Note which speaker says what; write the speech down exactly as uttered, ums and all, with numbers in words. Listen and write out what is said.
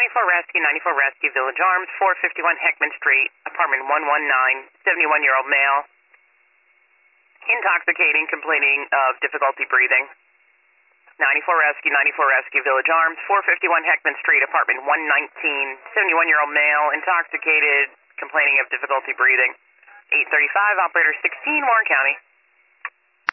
Speaker 1: ninety-four Rescue, ninety-four Rescue, Village Arms, four fifty-one Heckman Street, apartment one one nine, seventy-one-year-old male, intoxicating, complaining of difficulty breathing. ninety-four Rescue, ninety-four Rescue, Village Arms, four fifty-one Heckman Street, apartment one nineteen, seventy-one-year-old male, intoxicated, complaining of difficulty breathing. eight thirty-five, operator sixteen, Warren County.